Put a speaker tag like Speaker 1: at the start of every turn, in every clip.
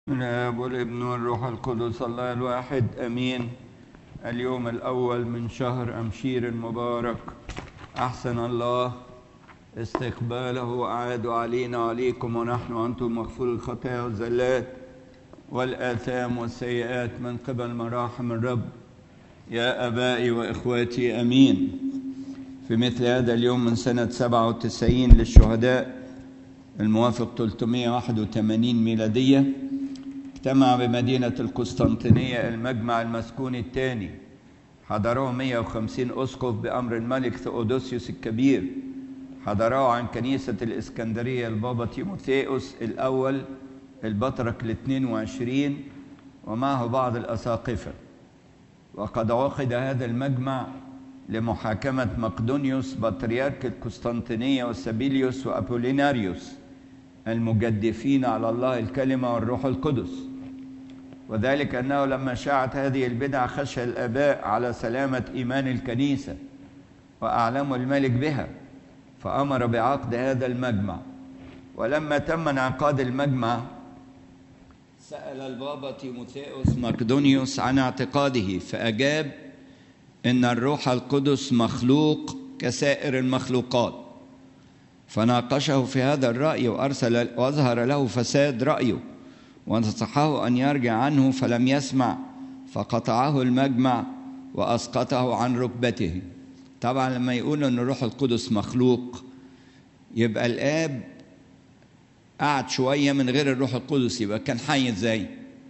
Speaker 1: من الآب والابن والروح القدس الله الواحد أمين. اليوم الأول من شهر أمشير مبارك، أحسن الله استقباله وأعاد علينا وعليكم ونحن وأنتم مغفور الخطايا والزلات والآثام والسيئات من قبل مراحم الرب. يا أبائي وإخواتي أمين. في مثل هذا اليوم من سنة 97 للشهداء الموافق 381 ميلادية اجتمع بمدينة القسطنطينية المجمع المسكوني الثاني، حضروه 150 أسقف بأمر الملك ثؤودوسيوس الكبير. حضروه عن كنيسة الإسكندرية البابا تيموثيوس الأول البطرك ال22 ومعه بعض الأساقفة. وقد عقد هذا المجمع لمحاكمة مقدونيوس بطريرك القسطنطينية وسابيليوس وأبوليناريوس المجدفين على الله الكلمة والروح القدس، وذلك أنه لما شاعت هذه البدع خشى الآباء على سلامة إيمان الكنيسة وأعلموا الملك بها، فأمر بعقد هذا المجمع. ولما تم انعقاد المجمع سأل البابا تيموثيوس مقدونيوس عن اعتقاده، فأجاب إن الروح القدس مخلوق كسائر المخلوقات، فناقشه في هذا الرأي وأظهر له فساد رأيه ونصحه أن يرجع عنه، فلم يسمع، فقطعه المجمع وأسقطه عن ركبته. طبعا لما يقول أن الروح القدس مخلوق يبقى الآب قعد شوية من غير الروح القدس، يبقى كان حي ازاي؟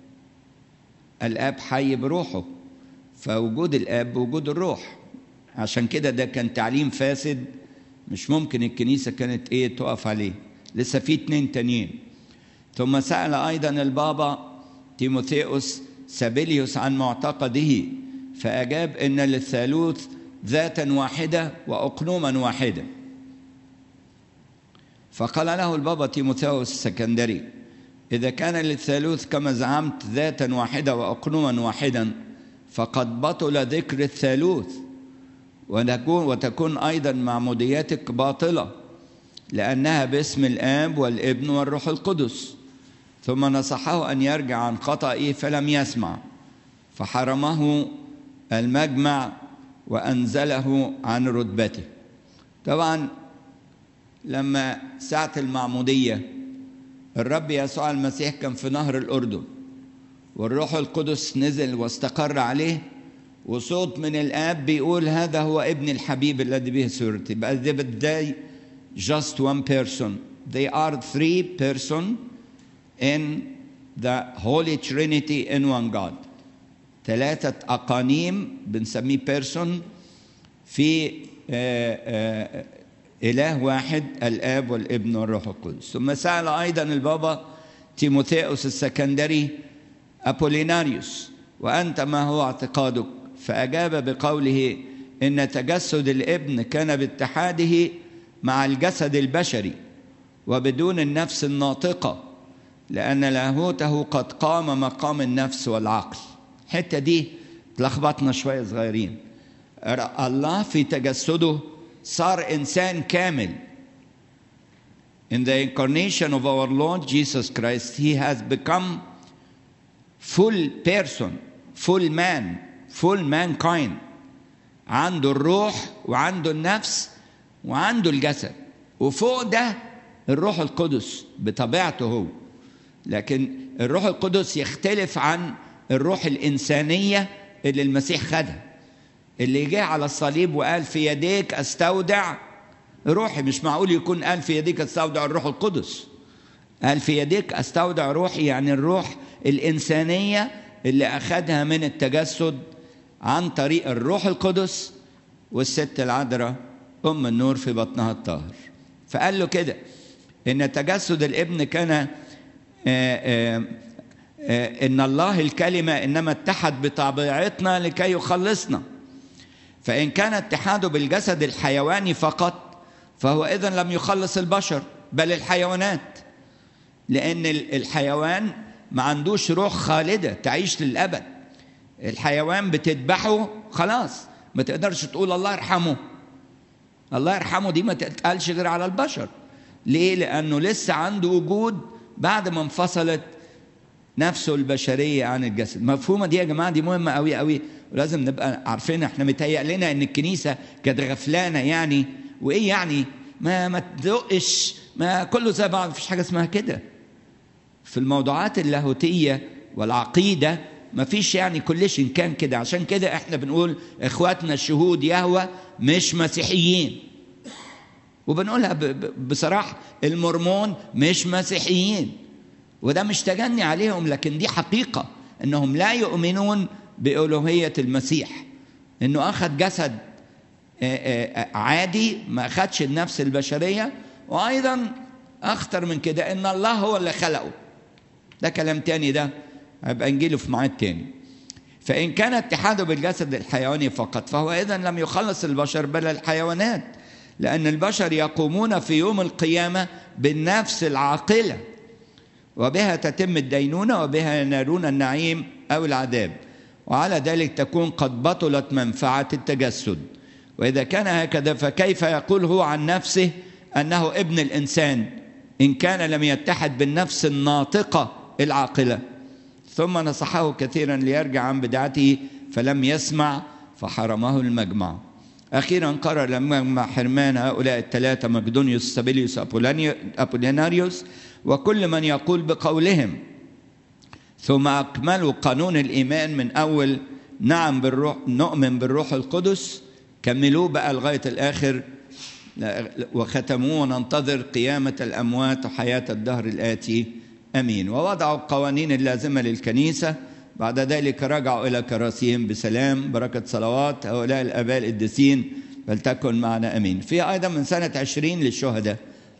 Speaker 1: الآب حي بروحه، فوجود الآب بوجود الروح. عشان كده ده كان تعليم فاسد مش ممكن الكنيسة كانت تقف عليه. لسه في 2 تانيين. ثم سأل أيضا البابا تيموثيوس سابيليوس عن معتقده، فأجاب إن للثالوث ذاتا واحدة وأقنوما واحدة. فقال له البابا تيموثيوس السكندري: إذا كان للثالوث كما زعمت ذاتا واحدة وأقنوما واحدا، فقد بطل ذكر الثالوث، وتكون أيضا معمودياتك باطلة، لأنها باسم الآب والابن والروح القدس. ثم نصحه أن يرجع عن خطئه فلم يسمع، فحرمه المجمع وأنزله عن رتبته. طبعا لما ساعة المعمودية الرب يسوع المسيح كان في نهر الأردن، والروح القدس نزل واستقر عليه، وصوت من الآب بيقول هذا هو ابن الحبيب الذي به سررت. يبقى they just one person. They are 3 persons in the Holy Trinity in one God. 3 أقانيم بنسميه person في إله واحد، الآب والابن والروح القدس. ثم سأل أيضا البابا تيموثيوس السكندري أبوليناريوس: وأنت ما هو اعتقادك؟ فأجاب بقوله إن تجسد الابن كان باتحاده مع الجسد البشري وبدون النفس الناطقة، لأن لاهوته قد قام مقام النفس والعقل. الحتة دي تلخبطنا شوية صغيرين. الله في تجسده صار إنسان كامل. In the incarnation of our Lord Jesus Christ, he has become full person, full man, full mankind. عنده الروح وعنده النفس وعنده الجسد، وفوق ده الروح القدس بطبيعته هو. لكن الروح القدس يختلف عن الروح الإنسانية اللي المسيح خدها، اللي جاء على الصليب وقال في يديك أستودع روحي. مش معقول يكون قال في يديك أستودع الروح القدس. قال في يديك أستودع روحي، يعني الروح الإنسانية اللي أخذها من التجسد عن طريق الروح القدس والست العذراء أم النور في بطنها الطاهر. فقال له كده إن تجسد الابن كان إن الله الكلمة إنما اتحد بطبيعتنا لكي يخلصنا. فإن كان اتحاده بالجسد الحيواني فقط فهو إذن لم يخلص البشر بل الحيوانات، لأن الحيوان ما عندوش روح خالدة تعيش للأبد. الحيوان بتذبحه خلاص، ما تقدرش تقول الله يرحمه. الله يرحمه دي ما تتقالش غير على البشر. ليه؟ لأنه لسه عنده وجود بعد ما انفصلت نفسه البشرية عن الجسد. مفهومة دي يا جماعة؟ دي مهمة قوي قوي، ولازم نبقى عارفين. احنا متهيأ لنا ان الكنيسة كانت غفلانة يعني، وايه يعني ما تدقش، ما كله زي بعض، مفيش حاجة اسمها كده. في الموضوعات اللاهوتية والعقيدة مفيش يعني كلش كان كده. عشان كده احنا بنقول اخواتنا الشهود يهوه مش مسيحيين، وبنقولها بصراحة، المورمون مش مسيحيين، وده مش تجني عليهم، لكن دي حقيقة انهم لا يؤمنون بألوهية المسيح، انه اخذ جسد عادي، ما اخذش النفس البشرية، وايضا اخطر من كده ان الله هو اللي خلقه. ده كلام تاني، ده هيبقى نجيله في ميعاد تاني. فإن كان اتحاده بالجسد الحيواني فقط، فهو إذن لم يخلص البشر بل الحيوانات، لأن البشر يقومون في يوم القيامة بالنفس العاقلة، وبها تتم الدينونة، وبها ينالون النعيم أو العذاب، وعلى ذلك تكون قد بطلت منفعة التجسد. وإذا كان هكذا فكيف يقول هو عن نفسه أنه ابن الإنسان إن كان لم يتحد بالنفس الناطقة العاقلة؟ ثم نصحه كثيرا ليرجع عن بدعته فلم يسمع فحرمه المجمع. أخيرا قرر المجمع حرمان هؤلاء الثلاثة، مقدونيوس، سابيليوس، أبوليناريوس، وكل من يقول بقولهم. ثم أكملوا قانون الإيمان من أول نعم بالروح، نؤمن بالروح القدس، كملوه بقى لغاية الآخر، وختموه وننتظر قيامة الأموات وحياة الدهر الآتي، أمين. ووضعوا القوانين اللازمة للكنيسة. بعد ذلك رجعوا إلى كراسيهم بسلام. بركة صلوات هؤلاء الآباء القديسين فلتكن معنا، أمين. في أيضا من سنة 20 للشهداء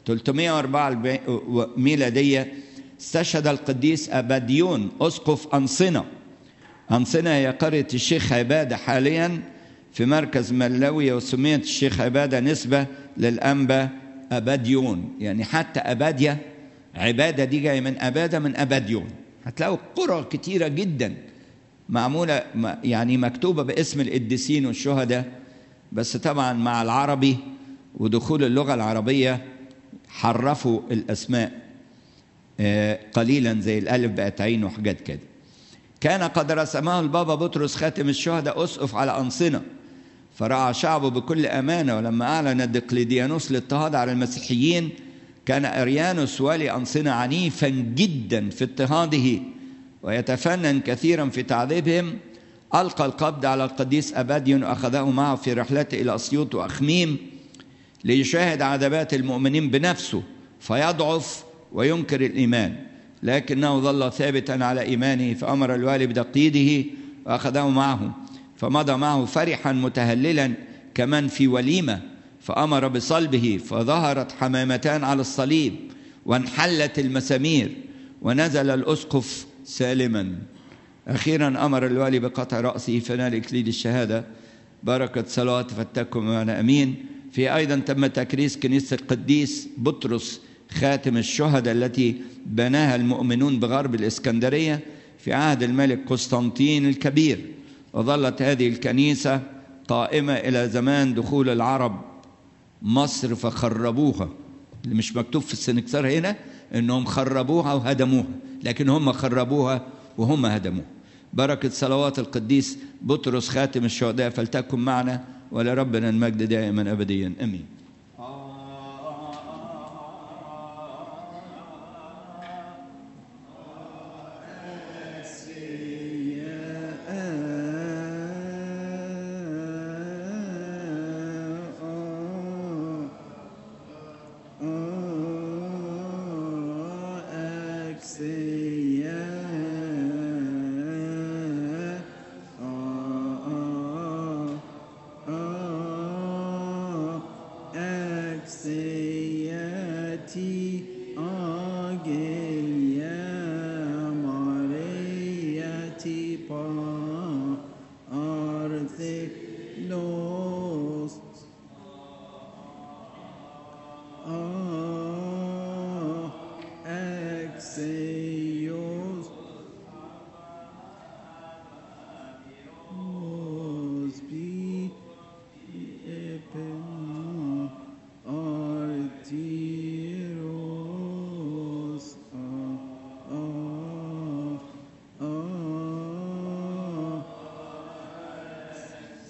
Speaker 1: 304 ميلادية استشهد القديس أباديون أسقف أنصنة. أنصنة هي قرية الشيخ عبادة حاليا في مركز ملاوية، وسميت الشيخ عبادة نسبة للأنبا أباديون، يعني حتى أبادية عبادة دي جاية من أبادة، من أباديون. هتلاقوا قرى كتيرة جدا معمولة يعني مكتوبة باسم القديسين والشهداء، بس طبعا مع العربي ودخول اللغة العربية حرفوا الأسماء قليلا، زي الألف بقت عين وحاجات كده. كان قد رسمه البابا بطرس خاتم الشهداء أسقف على أنصنة، فرعى شعبه بكل أمانة. ولما أعلن دقلديانوس الاضطهاد على المسيحيين، كان أريانوس والي أنصنة عنيفا جدا في اضطهاده ويتفنن كثيرا في تعذيبهم. ألقى القبض على القديس أباديون وأخذه معه في رحلته إلى أسيوط وأخميم ليشاهد عذابات المؤمنين بنفسه فيضعف وينكر الإيمان، لكنه ظل ثابتا على إيمانه. فأمر الوالي بتقييده وأخذه معه، فمضى معه فرحا متهللا كمن في وليمة، فأمر بصلبه، فظهرت حمامتان على الصليب وانحلت المسامير ونزل الأسقف سالما. أخيرا أمر الوالي بقطع رأسه فنال إكليل الشهادة. بركة صلاة فتكم معنا، أمين. في أيضا تم تكريس كنيسة القديس بطرس خاتم الشهداء التي بناها المؤمنون بغرب الإسكندرية في عهد الملك قسطنطين الكبير، وظلت هذه الكنيسة قائمة إلى زمان دخول العرب مصر فخربوها. اللي مش مكتوب في السنكسار هنا إنهم خربوها وهدموها، لكن هم خربوها وهم هدموها. بركة صلوات القديس بطرس خاتم الشهداء فلتكن معنا، ولربنا المجد دائما أبديا، أمين.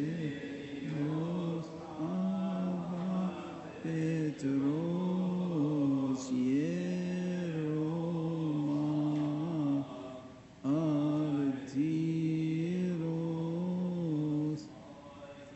Speaker 2: المسيح